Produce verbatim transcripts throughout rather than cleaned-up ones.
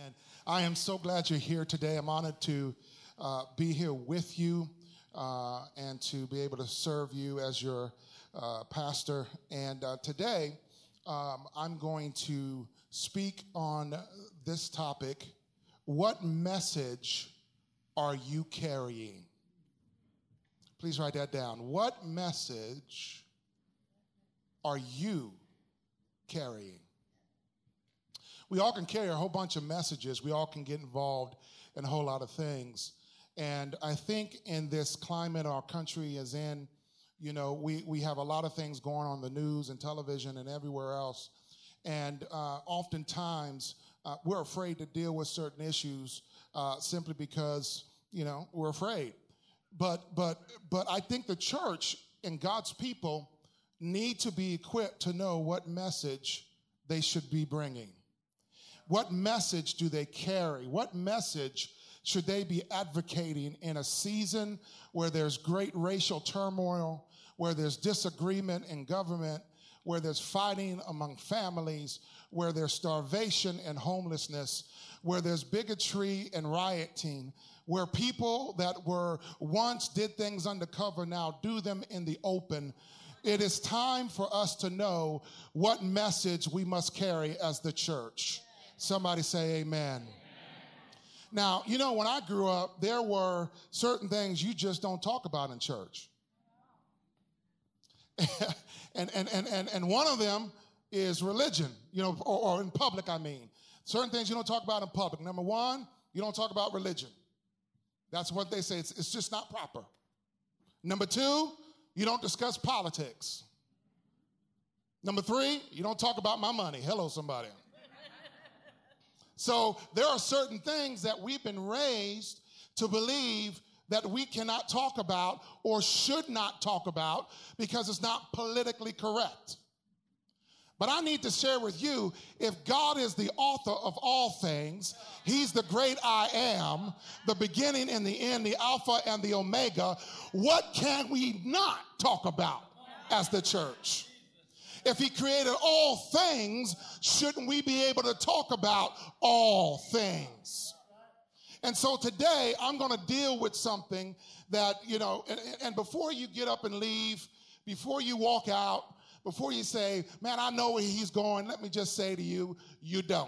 Amen. I am so glad you're here today. I'm honored to uh, be here with you uh, and to be able to serve you as your uh, pastor. And uh, today, um, I'm going to speak on this topic. What message are you carrying? Please write that down. What message are you carrying? We all can carry a whole bunch of messages. We all can get involved in a whole lot of things. And I think in this climate our country is in, you know, we, we have a lot of things going on in the news and television and everywhere else. And uh, oftentimes uh, we're afraid to deal with certain issues uh, simply because, you know, we're afraid. But, but, but I think the church and God's people need to be equipped to know what message they should be bringing. What message do they carry? What message should they be advocating in a season where there's great racial turmoil, where there's disagreement in government, where there's fighting among families, where there's starvation and homelessness, where there's bigotry and rioting, where people that were once did things undercover now do them in the open? It is time for us to know what message we must carry as the church. Somebody say amen. Amen. Now, you know, when I grew up, there were certain things you just don't talk about in church. and, and, and, and, and one of them is religion, you know, or, or in public, I mean. Certain things you don't talk about in public. Number one, you don't talk about religion. That's what they say. It's, it's just not proper. Number two, you don't discuss politics. Number three, you don't talk about my money. Hello, somebody. So there are certain things that we've been raised to believe that we cannot talk about or should not talk about because it's not politically correct. But I need to share with you, if God is the author of all things, he's the great I am, the beginning and the end, the Alpha and the Omega, what can we not talk about as the church? If he created all things, shouldn't we be able to talk about all things? And so today, I'm going to deal with something that, you know, and, and before you get up and leave, before you walk out, before you say, man, I know where he's going, let me just say to you, you don't.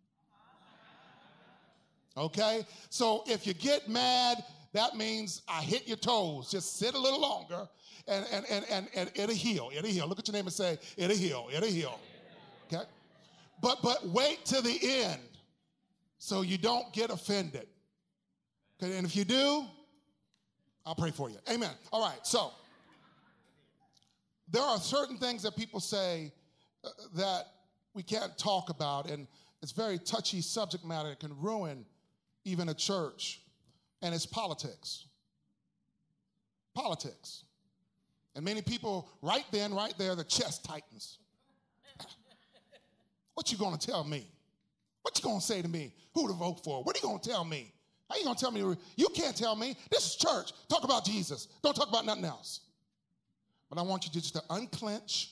Okay? So if you get mad, that means I hit your toes. Just sit a little longer. And, and, and, and, and it'll heal, it'll heal. Look at your name and say, it'll heal, it'll heal. Okay? But, but wait to the end so you don't get offended. Okay? And if you do, I'll pray for you. Amen. All right, so there are certain things that people say uh, that we can't talk about, and it's very touchy subject matter. It can ruin even a church, and it's politics. Politics. And many people, right then, right there, the chest tightens. What you going to tell me? What you going to say to me? Who to vote for? What are you going to tell me? How you going to tell me? You can't tell me. This is church. Talk about Jesus. Don't talk about nothing else. But I want you to just to unclench,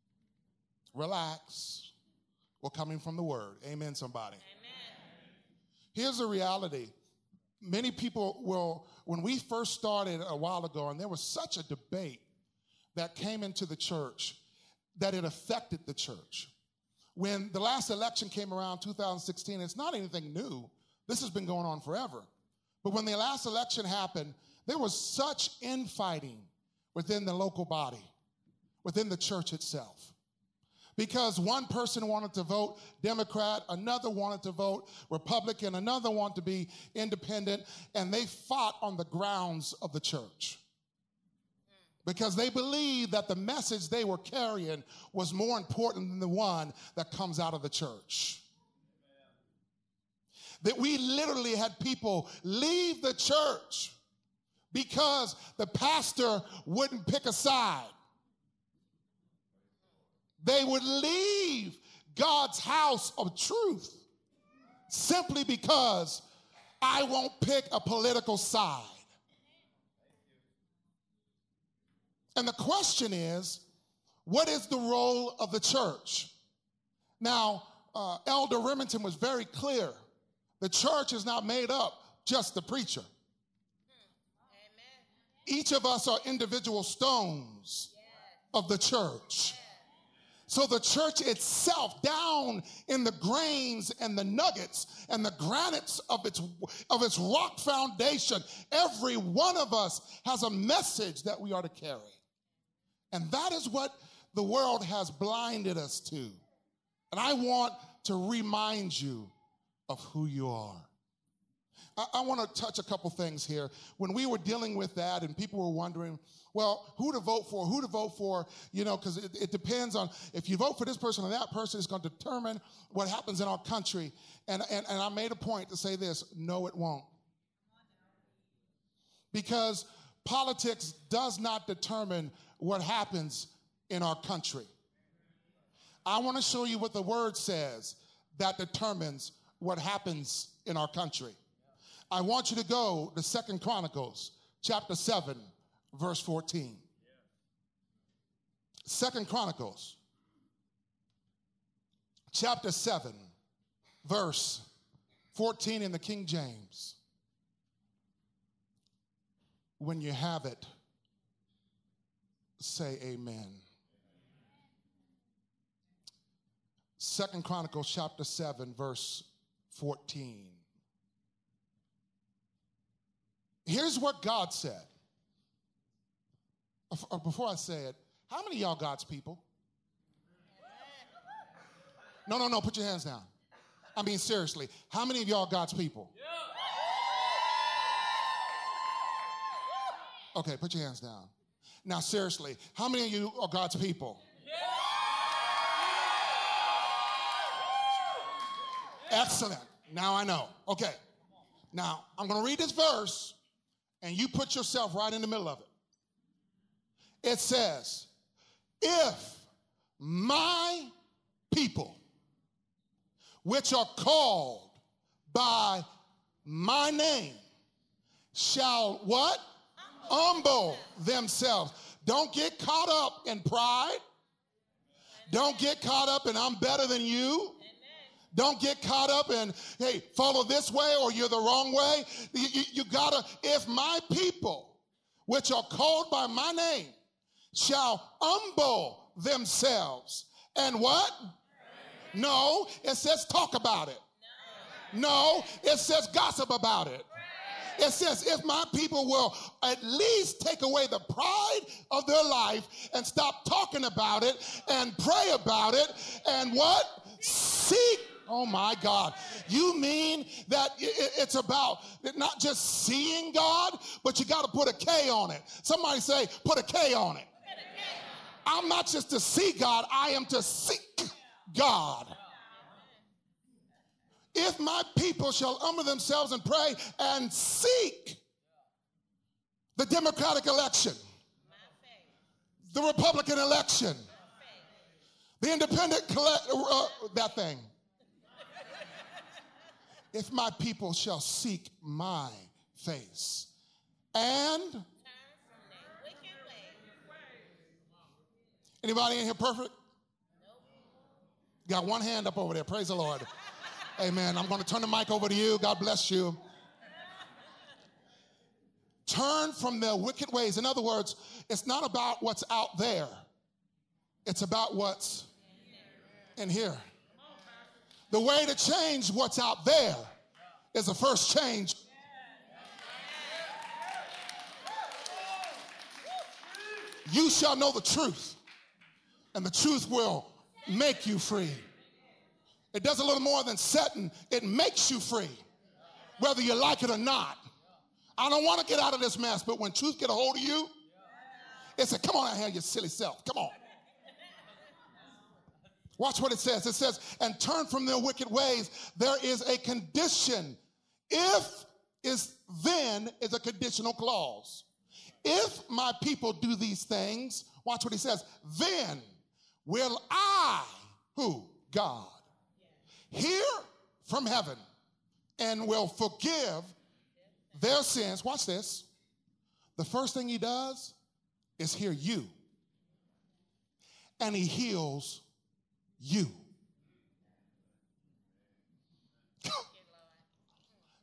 relax. We're coming from the word. Amen, somebody. Amen. Here's the reality. Many people will, when we first started a while ago, and there was such a debate that came into the church, that it affected the church. When the last election came around, two thousand sixteen, it's not anything new. This has been going on forever. But when the last election happened, there was such infighting within the local body, within the church itself. Because one person wanted to vote Democrat, another wanted to vote Republican, another wanted to be independent, and they fought on the grounds of the church. Because they believed that the message they were carrying was more important than the one that comes out of the church. That we literally had people leave the church because the pastor wouldn't pick a side. They would leave God's house of truth simply because I won't pick a political side. And the question is, what is the role of the church? Now, uh, Elder Remington was very clear The church is not made up just the preacher. Each of us are individual stones of the church. So the church itself, down in the grains and the nuggets and the granites of its, of its rock foundation, every one of us has a message that we are to carry. And that is what the world has blinded us to. And I want to remind you of who you are. I, I want to touch a couple things here. When we were dealing with that and people were wondering, well, who to vote for, who to vote for, you know, because it, it depends on if you vote for this person or that person, it's going to determine what happens in our country. And, and, and I made a point to say this, no, it won't. Because politics does not determine what happens in our country. I want to show you what the word says that determines what happens in our country. I want you to go to Second Chronicles chapter seven, verse fourteen. Second Chronicles chapter seven, verse fourteen in the King James. When you have it, say amen. Second Chronicles chapter seven, verse fourteen. Here's what God said. Before I say it, how many of y'all God's people? No, no, no, put your hands down. I mean, seriously, how many of y'all God's people? Okay, put your hands down. Now, seriously, how many of you are God's people? Excellent. Now I know. Okay. Now, I'm going to read this verse, and you put yourself right in the middle of it. It says, if my people, which are called by my name, shall what? Humble themselves. Don't get caught up in pride. Don't get caught up in I'm better than you. Don't get caught up in, hey, follow this way or you're the wrong way. You, you, you gotta, if my people, which are called by my name, shall humble themselves and what? No, it says talk about it. No, it says gossip about it. It says if my people will at least take away the pride of their life and stop talking about it and pray about it and what? Seek. Oh my God. You mean that it's about not just seeing God, but you got to put a K on it. Somebody say, put a K on it. I'm not just to see God, I am to seek God. If my people shall humble themselves and pray and seek the Democratic election, the Republican election, the independent, uh, that thing. If my people shall seek my face and anybody in here perfect? Got one hand up over there. Praise the Lord. Amen. I'm going to turn the mic over to you. God bless you. Turn from their wicked ways. In other words, it's not about what's out there. It's about what's in here. The way to change what's out there is the first change. You shall know the truth, and the truth will make you free. It does a little more than setting. It makes you free, whether you like it or not. I don't want to get out of this mess, but when truth get a hold of you, it said, come on out here, you silly self. Come on. Watch what it says. It says, and turn from their wicked ways. There is a condition. If is then is a conditional clause. If my people do these things, watch what he says, then will I, who? God, hear from heaven and will forgive their sins. Watch this. The first thing he does is hear you. And he heals you.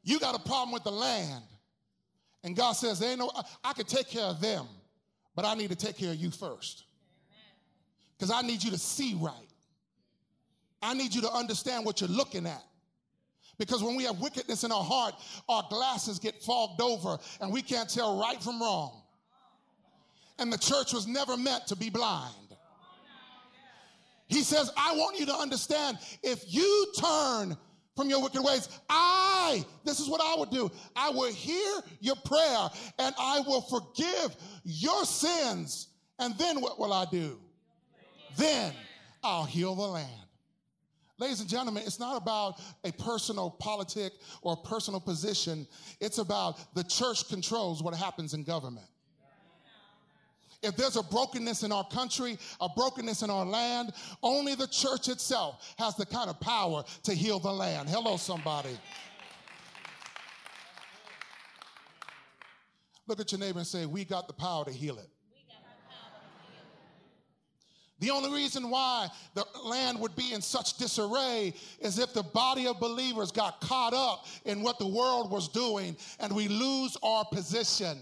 You got a problem with the land. And God says, there ain't no, I, I can take care of them, but I need to take care of you first. Because I need you to see right. I need you to understand what you're looking at. Because when we have wickedness in our heart, our glasses get fogged over and we can't tell right from wrong. And the church was never meant to be blind. He says, I want you to understand, if you turn from your wicked ways, I, this is what I would do. I will hear your prayer and I will forgive your sins. And then what will I do? Then I'll heal the land. Ladies and gentlemen, it's not about a personal politic or personal position. It's about the church controls what happens in government. If there's a brokenness in our country, a brokenness in our land, only the church itself has the kind of power to heal the land. Hello, somebody. Look at your neighbor and say, we got the power to heal it. The only reason why the land would be in such disarray is if the body of believers got caught up in what the world was doing and we lose our position.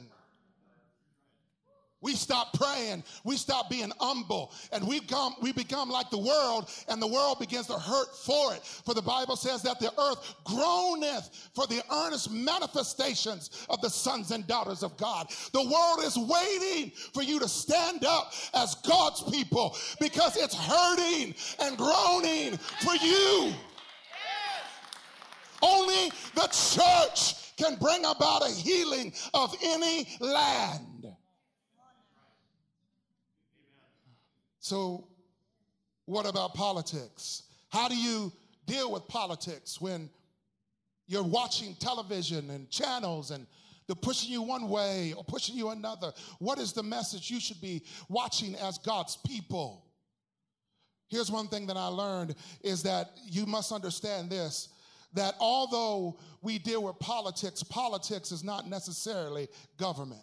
We stop praying, we stop being humble, and we become, we become like the world, and the world begins to hurt for it. For the Bible says that the earth groaneth for the earnest manifestations of the sons and daughters of God. The world is waiting for you to stand up as God's people because it's hurting and groaning for you. Only the church can bring about a healing of any land. So what about politics? How do you deal with politics when you're watching television and channels and they're pushing you one way or pushing you another? What is the message you should be watching as God's people? Here's one thing that I learned is that you must understand this, that although we deal with politics, politics is not necessarily government.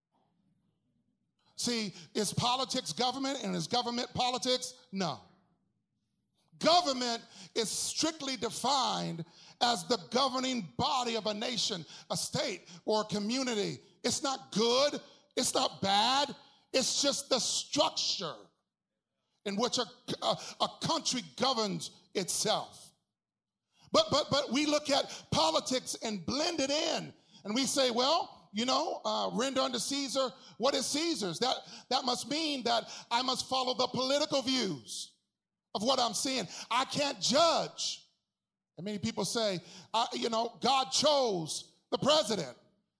See, is politics government and is government politics? No. Government is strictly defined as the governing body of a nation, a state, or a community. It's not good. It's not bad. It's just the structure in which a, a, a country governs itself. But, but, but we look at politics and blend it in, and we say, well, you know, uh, render unto Caesar what is Caesar's. That, that must mean that I must follow the political views of what I'm seeing. I can't judge. And many people say, I, you know, God chose the president.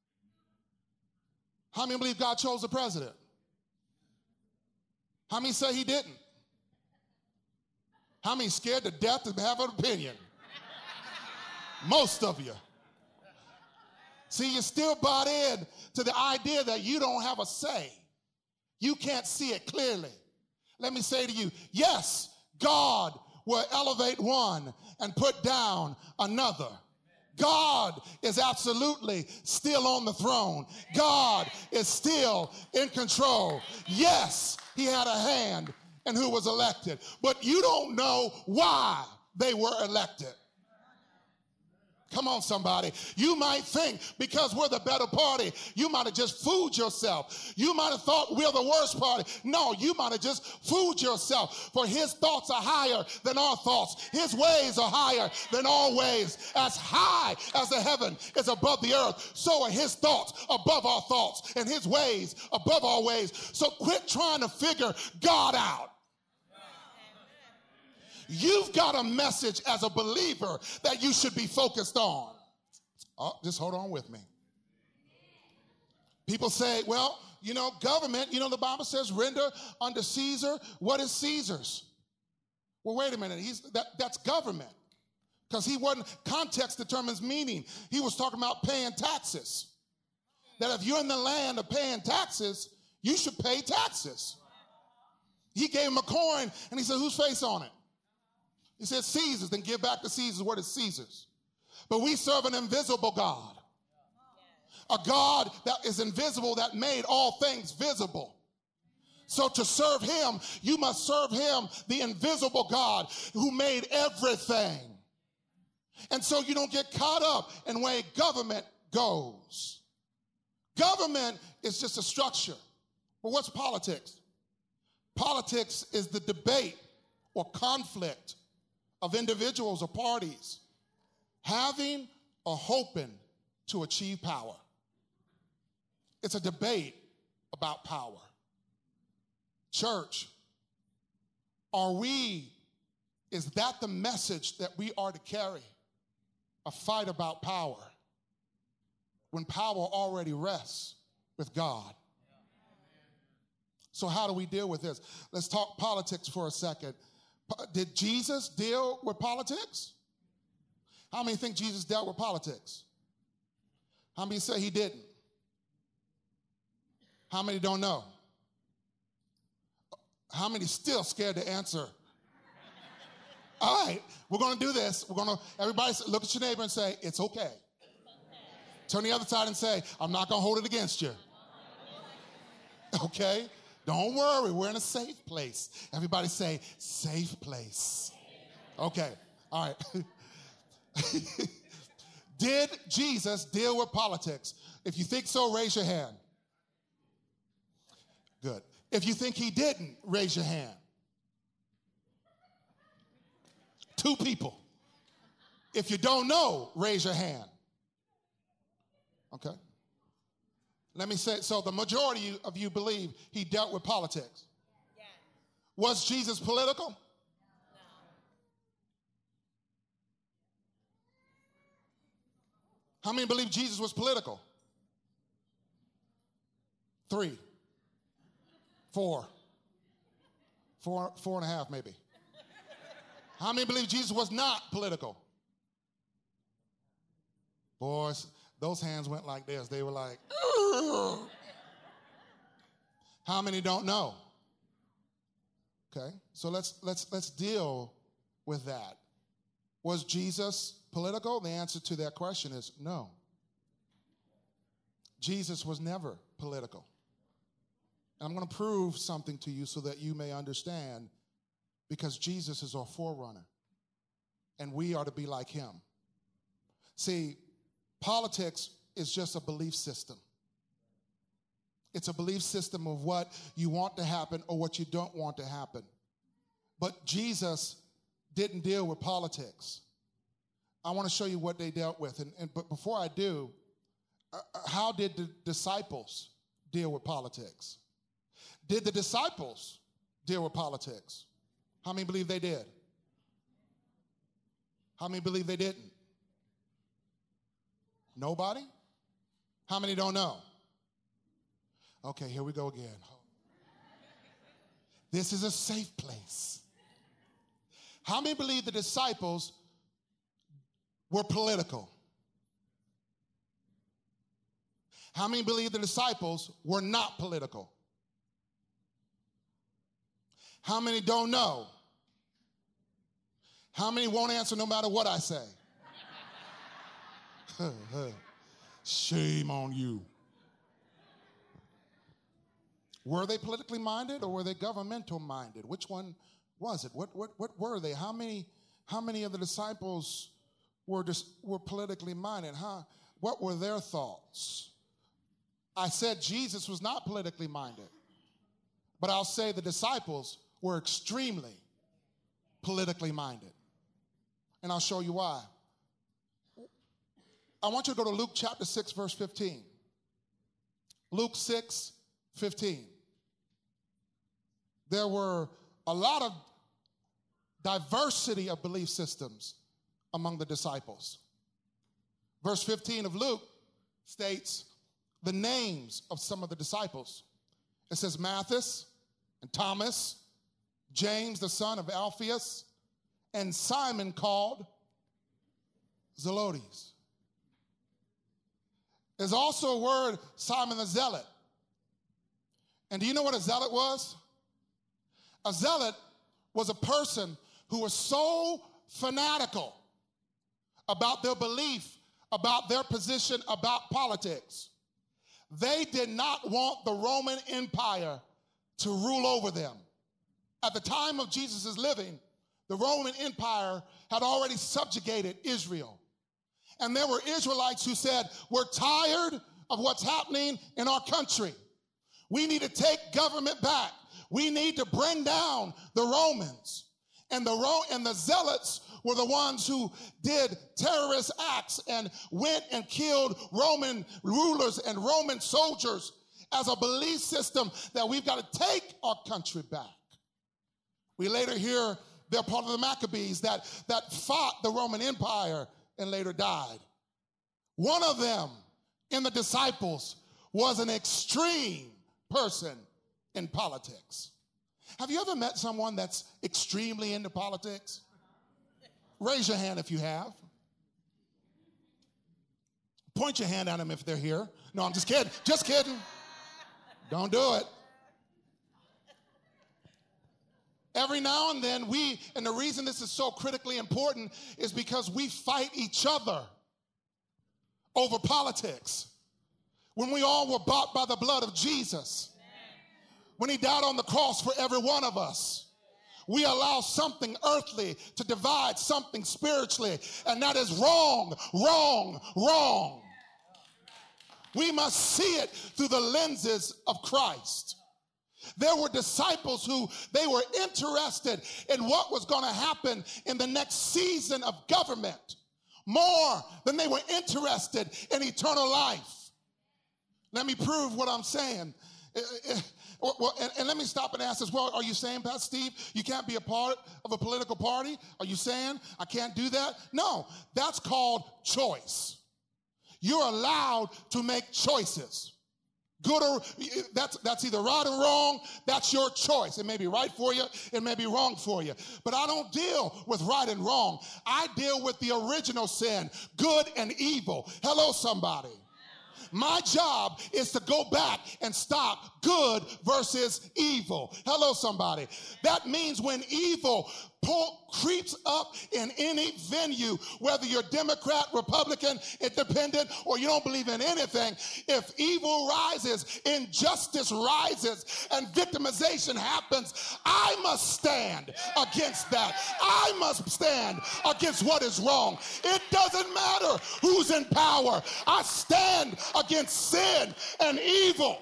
How many believe God chose the president? How many say he didn't? How many scared to death to have an opinion? Most of you. See, you're still bought in to the idea that you don't have a say. You can't see it clearly. Let me say to you, yes, God will elevate one and put down another. God is absolutely still on the throne. God is still in control. Yes, he had a hand in who was elected, but you don't know why they were elected. Come on, somebody. You might think because we're the better party, you might have just fooled yourself. You might have thought we're the worst party. No, you might have just fooled yourself. For his thoughts are higher than our thoughts. His ways are higher than our ways. As high as the heaven is above the earth, so are his thoughts above our thoughts and his ways above our ways. So quit trying to figure God out. You've got a message as a believer that you should be focused on. Oh, just hold on with me. People say, well, you know, government, you know, the Bible says render unto Caesar what is Caesar's. Well, wait a minute. He's, that, that's government. Because he wasn't, context determines meaning. He was talking about paying taxes. That if you're in the land of paying taxes, you should pay taxes. He gave him a coin and he said, whose face on it? He said, Caesar's. Then give back to Caesar what is Caesar's. But we serve an invisible God. A God that is invisible, that made all things visible. So to serve him, you must serve him, the invisible God who made everything. And so you don't get caught up in where government goes. Government is just a structure. But what's politics? Politics is the debate or conflict of individuals or parties having or hoping to achieve power. It's a debate about power. Church, are we, is that the message that we are to carry? A fight about power when power already rests with God. So how do we deal with this? Let's talk politics for a second. Did Jesus deal with politics? How many think Jesus dealt with politics? How many say he didn't? How many don't know? How many still scared to answer? All right, we're going to do this. We're going to, everybody look at your neighbor and say, it's okay. Turn the other side and say, I'm not going to hold it against you. Okay? Don't worry, we're in a safe place. Everybody say, safe place. Okay, all right. Did Jesus deal with politics? If you think so, raise your hand. Good. If you think he didn't, raise your hand. Two people. If you don't know, raise your hand. Okay. Let me say, so the majority of you believe he dealt with politics. Yes. Was Jesus political? No. How many believe Jesus was political? Three. Four. Four, four and a half maybe. How many believe Jesus was not political? Boys, those hands went like this. They were like, ugh. How many don't know? Okay, so let's let's let's deal with that. Was Jesus political? The answer to that question is no. Jesus was never political. And I'm going to prove something to you so that you may understand, because Jesus is our forerunner, and we are to be like him. See, politics is just a belief system. It's a belief system of what you want to happen or what you don't want to happen. But Jesus didn't deal with politics. I want to show you what they dealt with. And, and but before I do, uh, how did the disciples deal with politics? Did the disciples deal with politics? How many believe they did? How many believe they didn't? Nobody? How many don't know? Okay, here we go again. This is a safe place. How many believe the disciples were political? How many believe the disciples were not political? How many don't know? How many won't answer no matter what I say? Shame on you. Were they politically minded or were they governmental minded? Which one was it? What what what were they? How many how many of the disciples were just were politically minded? Huh? What were their thoughts? I said Jesus was not politically minded, but I'll say the disciples were extremely politically minded. And I'll show you why. I want you to go to Luke chapter six, verse fifteen. Luke six, fifteen. There were a lot of diversity of belief systems among the disciples. Verse fifteen of Luke states the names of some of the disciples. It says Matthias and Thomas, James the son of Alphaeus, and Simon called Zelotes. There's also a word, Simon the Zealot. And do you know what a zealot was? A zealot was a person who was so fanatical about their belief, about their position, about politics. They did not want the Roman Empire to rule over them. At the time of Jesus' living, The Roman Empire had already subjugated Israel. And there were Israelites who said, we're tired of what's happening in our country. We need to take government back. We need to bring down the Romans. And the Ro- and the Zealots were the ones who did terrorist acts and went and killed Roman rulers and Roman soldiers as a belief system that we've got to take our country back. We later hear they're part of the Maccabees that, that fought the Roman Empire and later died. One of them in the disciples was an extreme person in politics. Have you ever met someone that's extremely into politics? Raise your hand if you have. Point your hand at them if they're here. No, I'm just kidding. Just kidding. Don't do it. Every now and then we, and the reason this is so critically important is because we fight each other over politics. When we all were bought by the blood of Jesus, when he died on the cross for every one of us, we allow something earthly to divide something spiritually, and that is wrong, wrong, wrong. We must see it through the lenses of Christ. There were disciples who they were interested in what was going to happen in the next season of government more than they were interested in eternal life. Let me prove what I'm saying. Well, and, and let me stop and ask this. Well, are you saying, Pastor Steve, you can't be a part of a political party? Are you saying I can't do that? No, that's called choice. You're allowed to make choices. Good or that's that's either right or wrong. That's your choice. It may be right for you. It may be wrong for you. But I don't deal with right and wrong. I deal with the original sin, good and evil. Hello, somebody. My job is to go back and stop good versus evil. Hello, somebody. That means when evil pull, creeps up in any venue, whether you're Democrat, Republican, Independent, or you don't believe in anything, if evil rises, injustice rises, and victimization happens, I must stand against that. I must stand against what is wrong. It doesn't matter who's in power. I stand against sin and evil.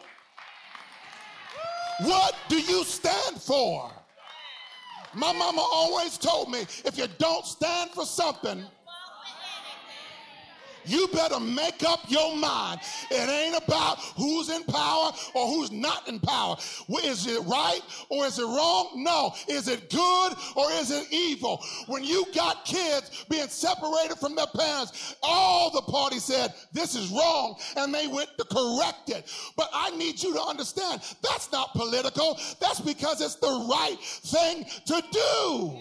What do you stand for? My mama always told me, if you don't stand for something, you better make up your mind. It ain't about who's in power or who's not in power. Is it right or is it wrong? No. Is it good or is it evil? When you got kids being separated from their parents, all the party said, this is wrong, and they went to correct it. But I need you to understand, that's not political. That's because it's the right thing to do.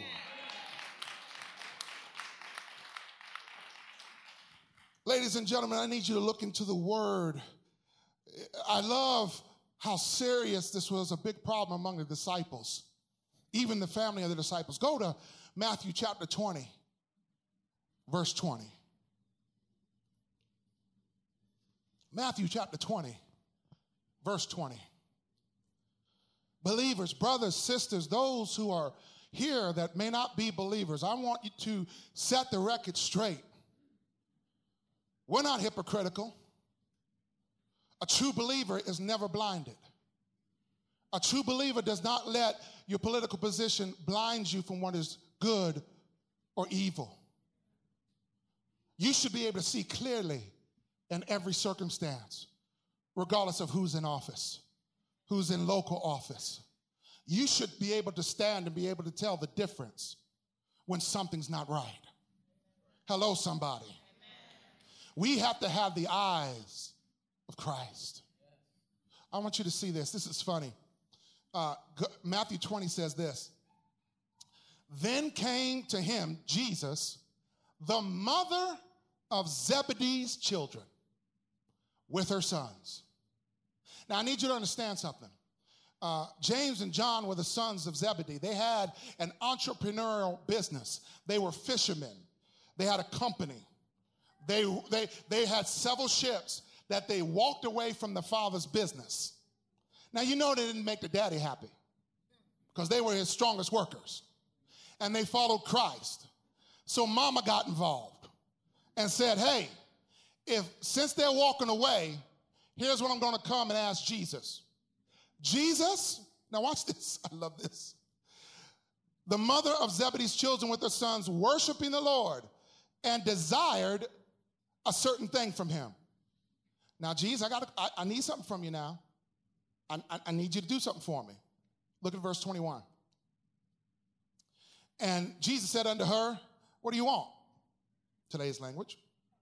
Ladies and gentlemen, I need you to look into the word. I love how serious this was a big problem among the disciples, even the family of the disciples. Go to Matthew chapter twenty, verse twenty. Matthew chapter twenty, verse twenty. Believers, brothers, sisters, those who are here that may not be believers, I want you to set the record straight. We're not hypocritical. A true believer is never blinded. A true believer does not let your political position blind you from what is good or evil. You should be able to see clearly in every circumstance, regardless of who's in office, who's in local office. You should be able to stand and be able to tell the difference when something's not right. Hello, somebody. We have to have the eyes of Christ. I want you to see this. This is funny. Uh, Matthew twenty says this. Then came to him, Jesus, the mother of Zebedee's children with her sons. Now, I need you to understand something. Uh, James and John were the sons of Zebedee. They had an entrepreneurial business. They were fishermen. They had a company. They, they, they had several ships that they walked away from the father's business. Now, you know they didn't make the daddy happy because they were his strongest workers. and they followed Christ. So mama got involved and said, hey, if since they're walking away, here's what I'm going to come and ask Jesus. Jesus, now watch this. I love this. The mother of Zebedee's children with her sons worshiping the Lord and desired a certain thing from him. Now, Jesus, I got I, I need something from you now. I, I, I need you to do something for me. Look at verse twenty-one. And Jesus said unto her, what do you want? Today's language.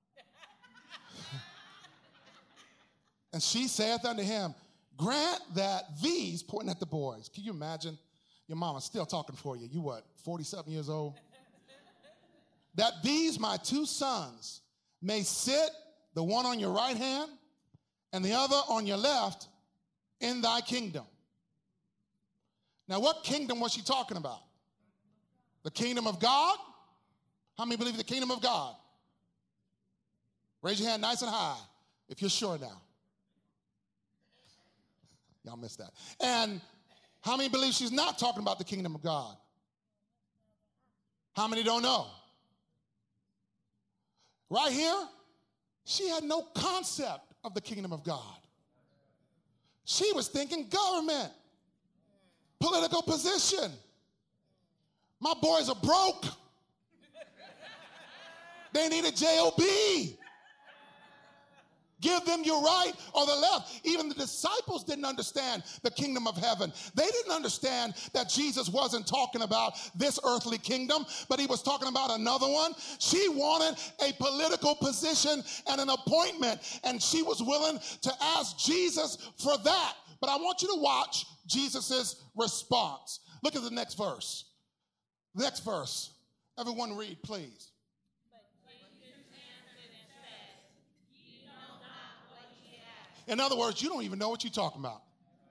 And she saith unto him, grant that these, pointing at the boys. Can you imagine? Your mama's still talking for you. You what, forty-seven years old? That these, my two sons, may sit, the one on your right hand and the other on your left, in thy kingdom. Now, what kingdom was she talking about? The kingdom of God? How many believe in the kingdom of God? Raise your hand nice and high if you're sure now. Y'all missed that. And how many believe she's not talking about the kingdom of God? How many don't know? Right here, she had no concept of the kingdom of God. She was thinking government, political position. My boys are broke. They need a job. Give them your right or the left. Even the disciples didn't understand the kingdom of heaven. They didn't understand that Jesus wasn't talking about this earthly kingdom, but he was talking about another one. She wanted a political position and an appointment, and she was willing to ask Jesus for that. But I want you to watch Jesus' response. Look at the next verse. Next verse. Everyone read, please. In other words, you don't even know what you're talking about.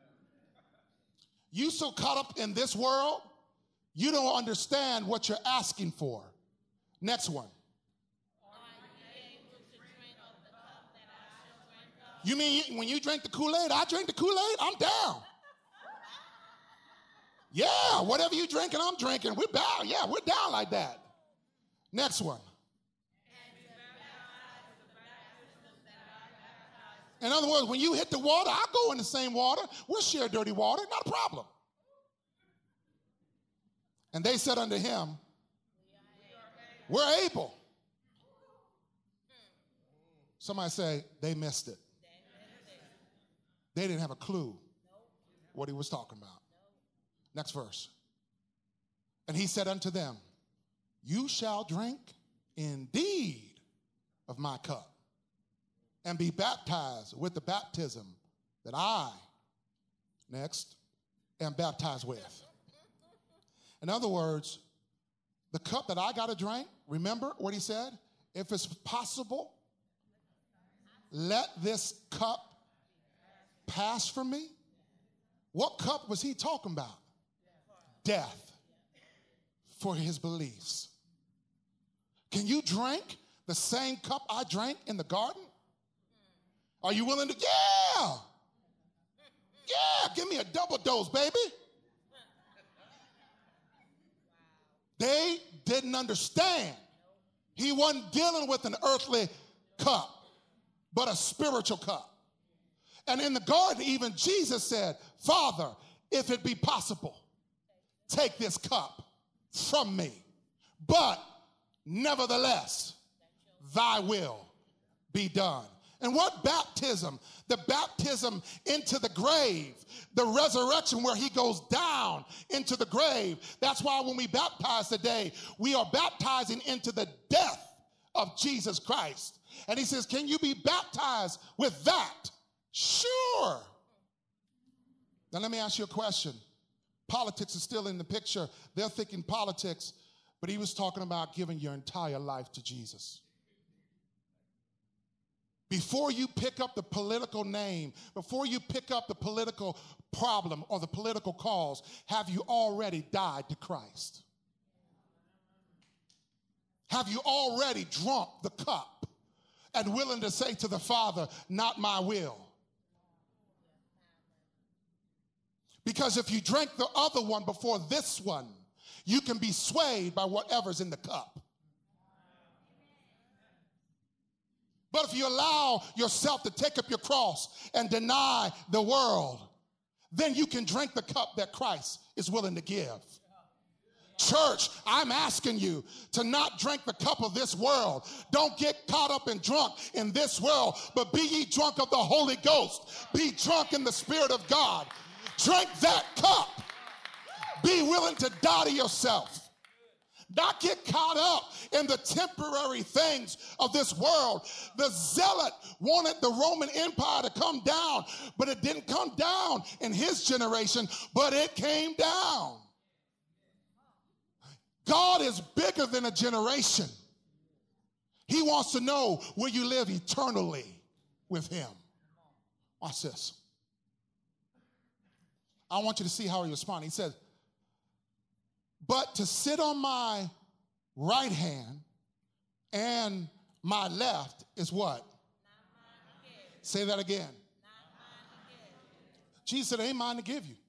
You so caught up in this world, you don't understand what you're asking for. Next one. You mean when you drink the Kool-Aid, I drink the Kool-Aid, I'm down. Yeah, whatever you drinking, I'm drinking. We're down. Yeah, we're down like that. Next one. In other words, when you hit the water, I go in the same water. We'll share dirty water, not a problem. And they said unto him, we're able. Somebody say, they missed it. They didn't have a clue what he was talking about. Next verse. And he said unto them, you shall drink indeed of my cup, and be baptized with the baptism that I, next, am baptized with. In other words, the cup that I got to drink, remember what he said? If it's possible, let this cup pass from me. What cup was he talking about? Death for his beliefs. Can you drink the same cup I drank in the garden? Are you willing to? Yeah. Yeah, give me a double dose, baby. They didn't understand. He wasn't dealing with an earthly cup, but a spiritual cup. And in the garden, even Jesus said, Father, if it be possible, take this cup from me. But nevertheless, thy will be done. And what baptism? The baptism into the grave, the resurrection where he goes down into the grave. That's why when we baptize today, we are baptizing into the death of Jesus Christ. And he says, can you be baptized with that? Sure. Now let me ask you a question. Politics is still in the picture. They're thinking politics, but he was talking about giving your entire life to Jesus. Before you pick up the political name, before you pick up the political problem or the political cause, have you already died to Christ? Have you already drunk the cup and willing to say to the Father, not my will? Because if you drank the other one before this one, you can be swayed by whatever's in the cup. But if you allow yourself to take up your cross and deny the world, then you can drink the cup that Christ is willing to give. Church, I'm asking you to not drink the cup of this world. Don't get caught up and drunk in this world, but be ye drunk of the Holy Ghost. Be drunk in the Spirit of God. Drink that cup. Be willing to die to yourself. Not get caught up in the temporary things of this world. The zealot wanted the Roman Empire to come down, but it didn't come down in his generation, but it came down. God is bigger than a generation. He wants to know, will you live eternally with him? Watch this. I want you to see how he responds. He says, but to sit on my right hand and my left is what? Say that again. Jesus said, it ain't mine to give you.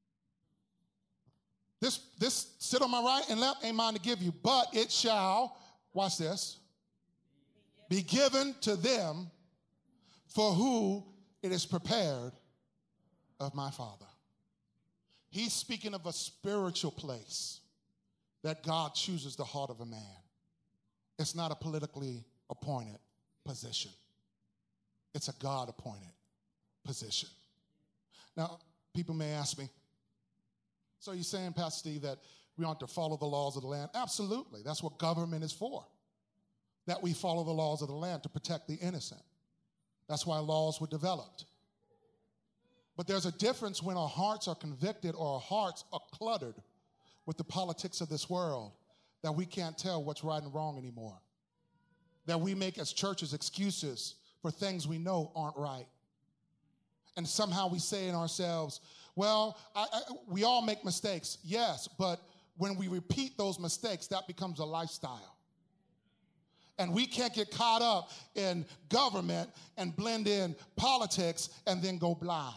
This, this sit on my right and left ain't mine to give you, but it shall, watch this, be given to them for who it is prepared of my Father. He's speaking of a spiritual place that God chooses the heart of a man. It's not a politically appointed position. It's a God-appointed position. Now, people may ask me, so you're saying, Pastor Steve, that we aren't to follow the laws of the land? Absolutely. That's what government is for, that we follow the laws of the land to protect the innocent. That's why laws were developed. But there's a difference when our hearts are convicted or our hearts are cluttered with the politics of this world, that we can't tell what's right and wrong anymore. That we make as churches excuses for things we know aren't right. And somehow we say in ourselves, well, I, I, we all make mistakes. Yes, but when we repeat those mistakes, that becomes a lifestyle. And we can't get caught up in government and blend in politics and then go blind.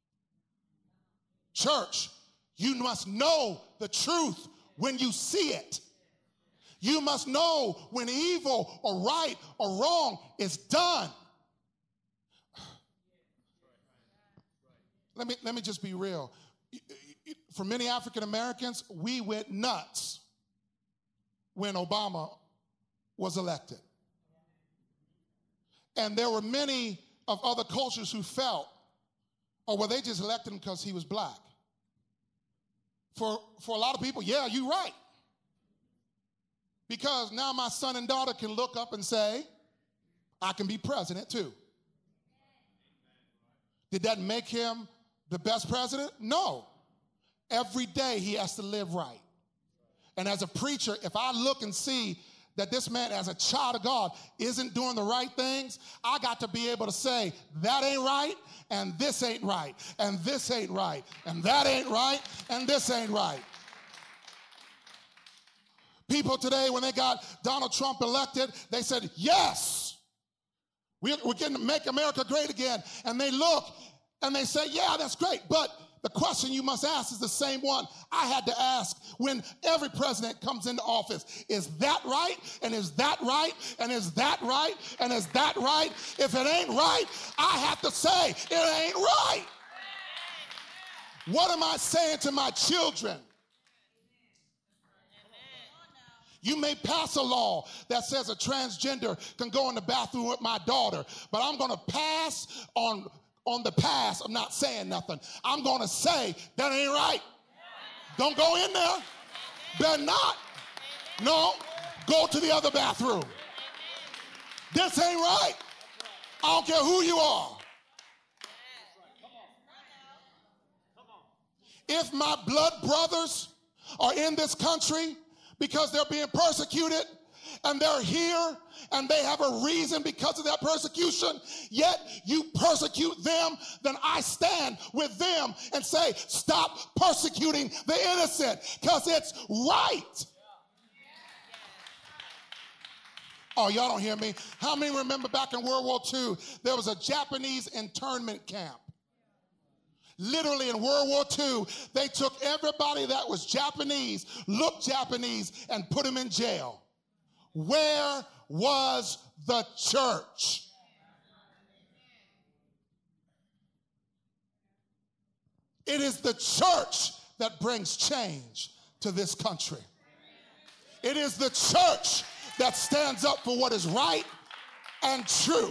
Church, you must know the truth when you see it. You must know when evil or right or wrong is done. Let me, let me just be real. For many African Americans, we went nuts when Obama was elected. And there were many of other cultures who felt, oh, well, they just elected him because he was black. For, for a lot of people, yeah, you're right. Because now my son and daughter can look up and say, I can be president too. Did that make him the best president? No. Every day he has to live right. And as a preacher, if I look and see that this man, as a child of God, isn't doing the right things, I got to be able to say, that ain't right, and this ain't right, and this ain't right, and that ain't right, and this ain't right. People today, when they got Donald Trump elected, they said, yes, we're, we're going to make America great again. And they look and they say, yeah, that's great, but the question you must ask is the same one I had to ask when every president comes into office. Is that right? And is that right? And is that right? And is that right? If it ain't right, I have to say it ain't right. What am I saying to my children? You may pass a law that says a transgender can go in the bathroom with my daughter, but I'm going to pass on on the pass of not saying nothing. I'm going to say that ain't right. Don't go in there. Better not. No, go to the other bathroom. This ain't right. I don't care who you are. If my blood brothers are in this country because they're being persecuted, and they're here and they have a reason because of that persecution, yet you persecute them, then I stand with them and say, stop persecuting the innocent, because it's right. Oh, y'all don't hear me? How many remember back in World War Two, there was a Japanese internment camp? Literally in World War Two, they took everybody that was Japanese, looked Japanese, and put them in jail. Where was the church? It is the church that brings change to this country. It is the church that stands up for what is right and true.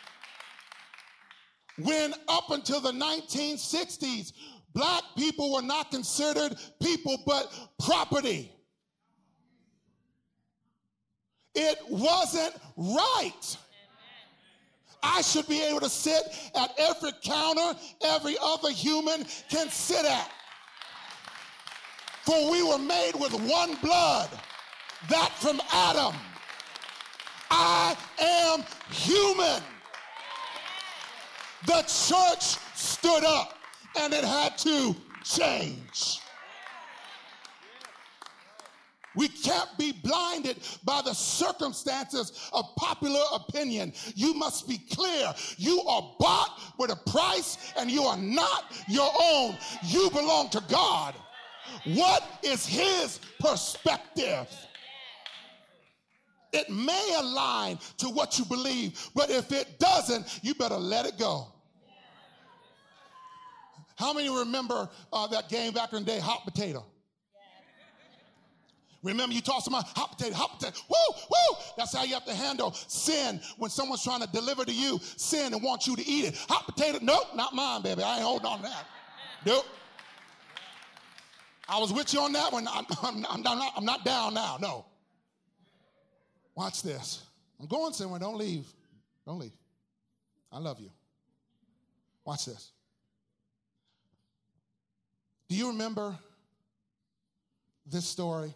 When up until the nineteen sixties, black people were not considered people but property. It wasn't right. I should be able to sit at every counter every other human can sit at. For we were made with one blood, that from Adam. I am human. The church stood up and it had to change. We can't be blinded by the circumstances of popular opinion. You must be clear. You are bought with a price and you are not your own. You belong to God. What is his perspective? It may align to what you believe, but if it doesn't, you better let it go. How many remember uh, that game back in the day, hot potato? Remember you toss them out, hot potato, hot potato, woo, woo. That's how you have to handle sin when someone's trying to deliver to you sin and wants you to eat it. Hot potato, nope, not mine, baby. I ain't holding on to that. Nope. I was with you on that one. I'm, I'm, I'm, not, I'm not down now, no. Watch this. I'm going somewhere. Don't leave. Don't leave. I love you. Watch this. Do you remember this story?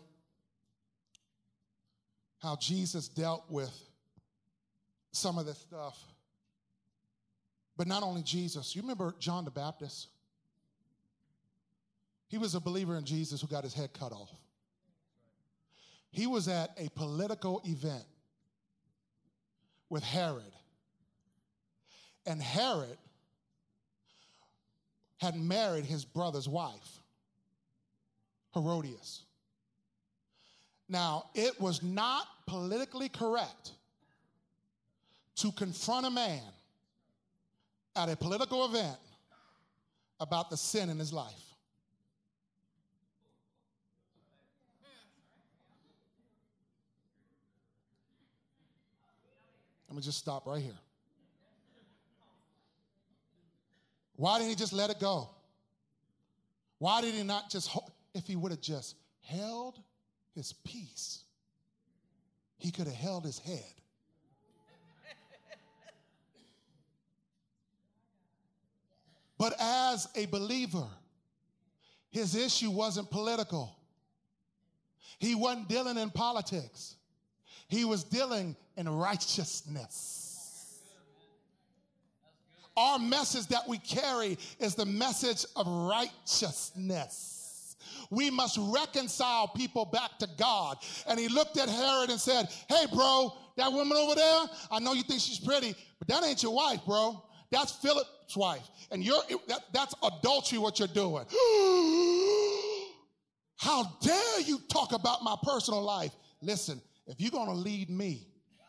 How Jesus dealt with some of this stuff. But not only Jesus. You remember John the Baptist? He was a believer in Jesus who got his head cut off. He was at a political event with Herod. And Herod had married his brother's wife, Herodias. Now, it was not politically correct to confront a man at a political event about the sin in his life. Let me just stop right here. Why didn't he just let it go? Why did he not just, hold, if he would have just held his peace, he could have held his head. But as a believer, his issue wasn't political. He wasn't dealing in politics. He was dealing in righteousness. Our message that we carry is the message of righteousness. We must reconcile people back to God. And he looked at Herod and said, hey, bro, that woman over there, I know you think she's pretty, but that ain't your wife, bro. That's Philip's wife. And you're that, that's adultery what you're doing. How dare you talk about my personal life? Listen, if you're going to lead me,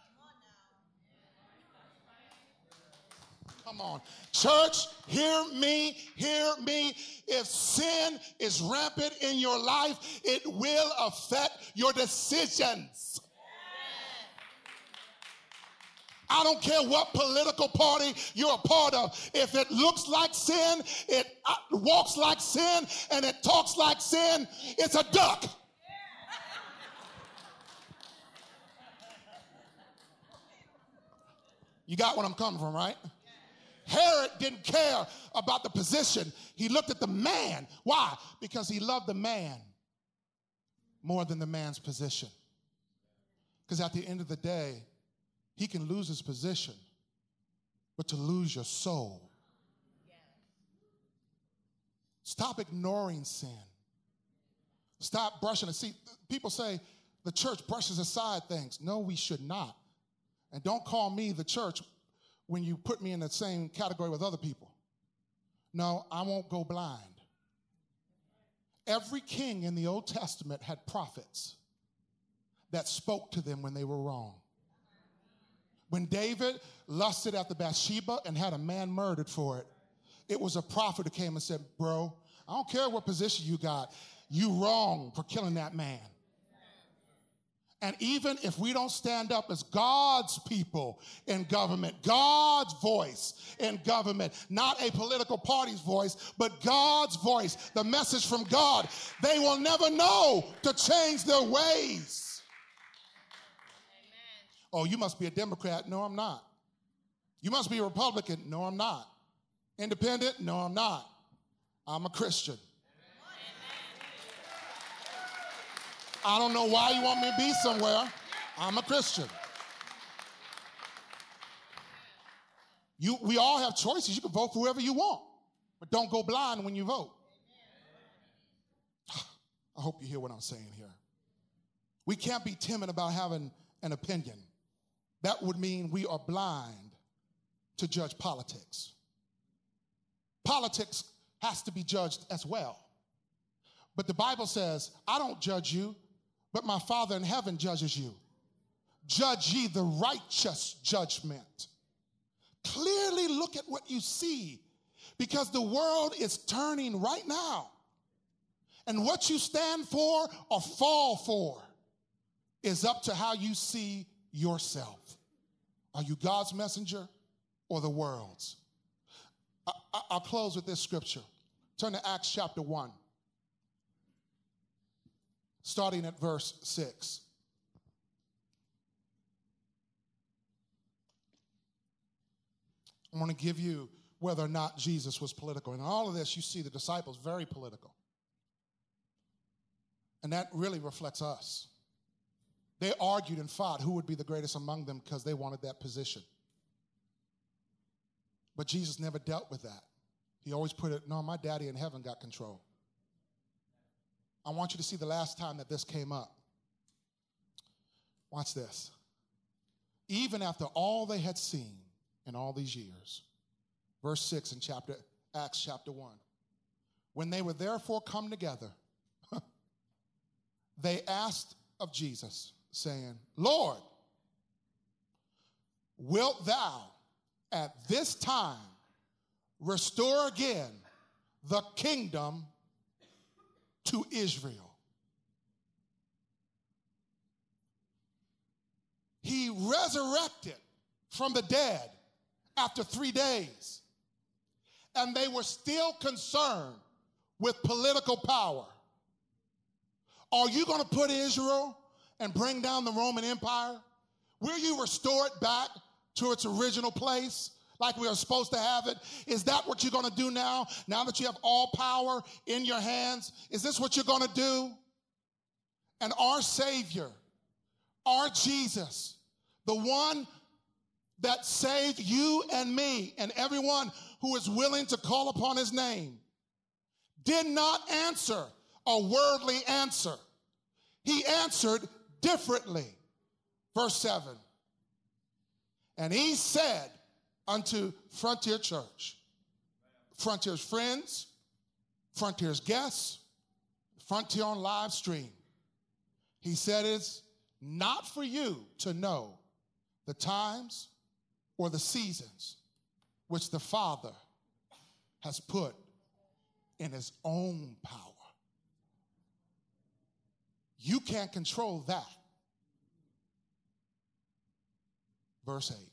come on. Church, hear me, hear me. If sin is rampant in your life, it will affect your decisions. I don't care what political party you're a part of. If it looks like sin, it walks like sin, and it talks like sin, it's a duck. You got what I'm coming from, right? Herod didn't care about the position. He looked at the man. Why? Because he loved the man more than the man's position. Because at the end of the day, he can lose his position, but to lose your soul. Stop ignoring sin. Stop brushing it. See, people say the church brushes aside things. No, we should not. And don't call me the church when you put me in the same category with other people. No, I won't go blind. Every king in the Old Testament had prophets that spoke to them when they were wrong. When David lusted after Bathsheba and had a man murdered for it, it was a prophet who came and said, bro, I don't care what position you got. You wrong for killing that man. And even if we don't stand up as God's people in government, God's voice in government, not a political party's voice, but God's voice, the message from God, they will never know to change their ways. Amen. Oh, you must be a Democrat. No, I'm not. You must be a Republican. No, I'm not. Independent. No, I'm not. I'm a Christian. I don't know why you want me to be somewhere. I'm a Christian. You, we all have choices. You can vote for whoever you want, but don't go blind when you vote. I hope you hear what I'm saying here. We can't be timid about having an opinion. That would mean we are blind to judge politics. Politics has to be judged as well. But the Bible says, I don't judge you, but my Father in heaven judges you. Judge ye the righteous judgment. Clearly look at what you see, because the world is turning right now. And what you stand for or fall for is up to how you see yourself. Are you God's messenger or the world's? I, I, I'll close with this scripture. Turn to Acts chapter one. Starting at verse six. I want to give you whether or not Jesus was political. In all of this, you see the disciples very political. And that really reflects us. They argued and fought who would be the greatest among them because they wanted that position. But Jesus never dealt with that. He always put it, no, my daddy in heaven got control. I want you to see the last time that this came up. Watch this. Even after all they had seen in all these years, verse six in chapter Acts chapter one, when they were therefore come together, they asked of Jesus, saying, Lord, wilt thou at this time restore again the kingdom to Israel? He resurrected from the dead after three days, and they were still concerned with political power. Are you going to put Israel and bring down the Roman Empire? Will you restore it back to its original place like we are supposed to have it? Is that what you're going to do now? Now that you have all power in your hands, is this what you're going to do? And our Savior, our Jesus, the one that saved you and me and everyone who is willing to call upon his name, did not answer a worldly answer. He answered differently. Verse seven. And he said unto Frontier Church, Frontier's friends, Frontier's guests, Frontier on live stream, he said, it's not for you to know the times or the seasons which the Father has put in his own power. You can't control that. Verse eight.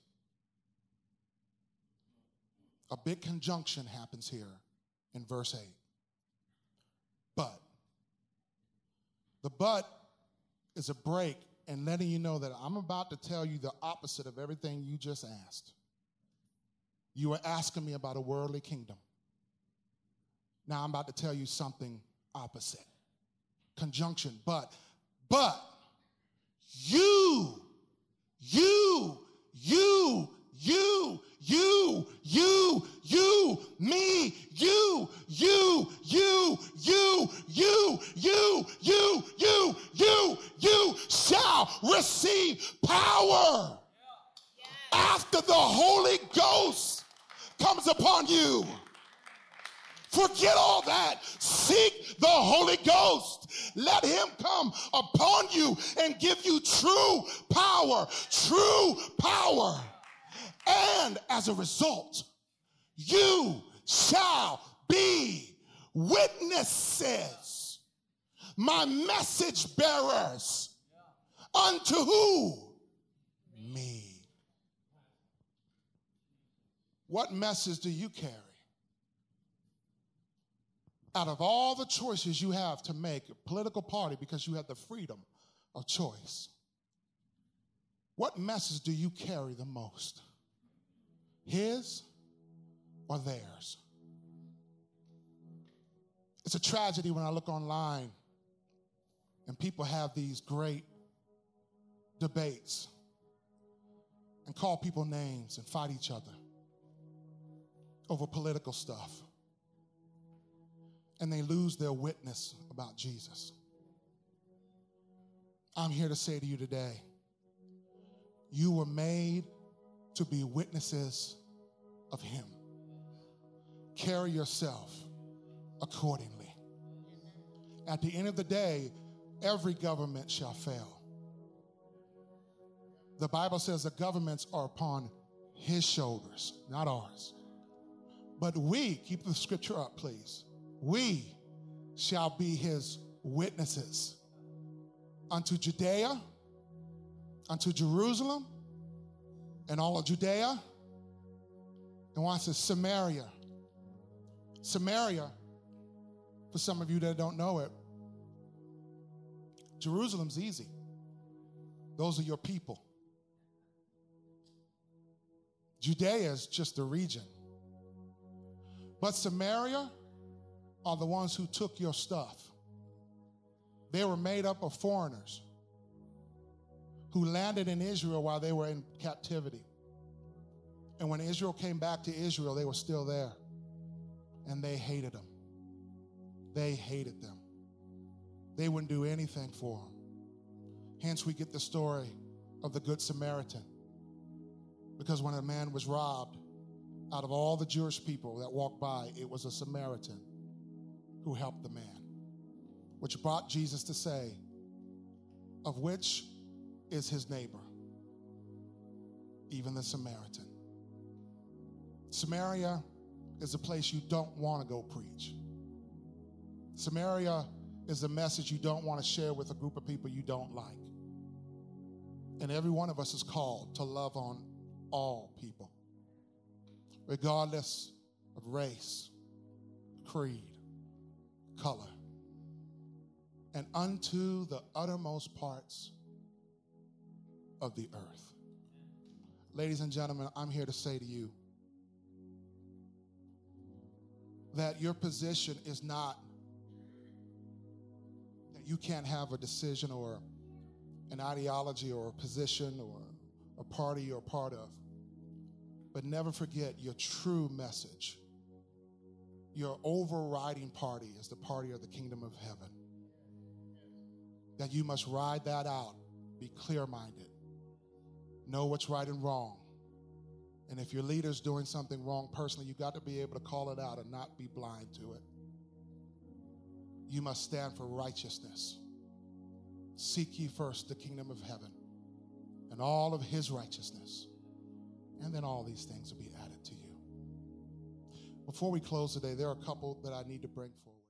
A big conjunction happens here in verse eight. But. The but is a break in letting you know that I'm about to tell you the opposite of everything you just asked. You were asking me about a worldly kingdom. Now I'm about to tell you something opposite. Conjunction, but, but, you, you, you, you, you, you, you, me, you, you, you, you, you, you, you, you, you, you shall receive power after the Holy Ghost comes upon you. Forget all that. Seek the Holy Ghost. Let him come upon you and give you true power, true power. And as a result, you shall be witnesses, my message bearers. Unto who? Me. What message do you carry? Out of all the choices you have to make a political party, because you have the freedom of choice, what message do you carry the most? His or theirs? It's a tragedy when I look online and people have these great debates and call people names and fight each other over political stuff. And they lose their witness about Jesus. I'm here to say to you today, you were made to be witnesses of him. Carry yourself accordingly. At the end of the day, every government shall fail. The Bible says the governments are upon his shoulders, not ours. But we, keep the scripture up, please. We shall be his witnesses unto Judea, unto Jerusalem, and all of Judea, and watch this, Samaria. Samaria, for some of you that don't know it, Jerusalem's easy. Those are your people. Judea is just a region. But Samaria are the ones who took your stuff. They were made up of foreigners who landed in Israel while they were in captivity. And when Israel came back to Israel, they were still there. And they hated them. They hated them. They wouldn't do anything for them. Hence, we get the story of the Good Samaritan. Because when a man was robbed, out of all the Jewish people that walked by, it was a Samaritan who helped the man, which brought Jesus to say, of which is his neighbor? Even the Samaritan. Samaria is a place you don't want to go preach. Samaria is a message you don't want to share with a group of people you don't like. And every one of us is called to love on all people, regardless of race, creed, color, and unto the uttermost parts of the earth. Ladies and gentlemen, I'm here to say to you that your position is not that you can't have a decision or an ideology or a position or a party you're a part of. But never forget your true message. Your overriding party is the party of the kingdom of heaven. That you must ride that out. Be clear-minded. Know what's right and wrong. And if your leader's doing something wrong personally, you've got to be able to call it out and not be blind to it. You must stand for righteousness. Seek ye first the kingdom of heaven and all of his righteousness. And then all these things will be added to you. Before we close today, there are a couple that I need to bring forward.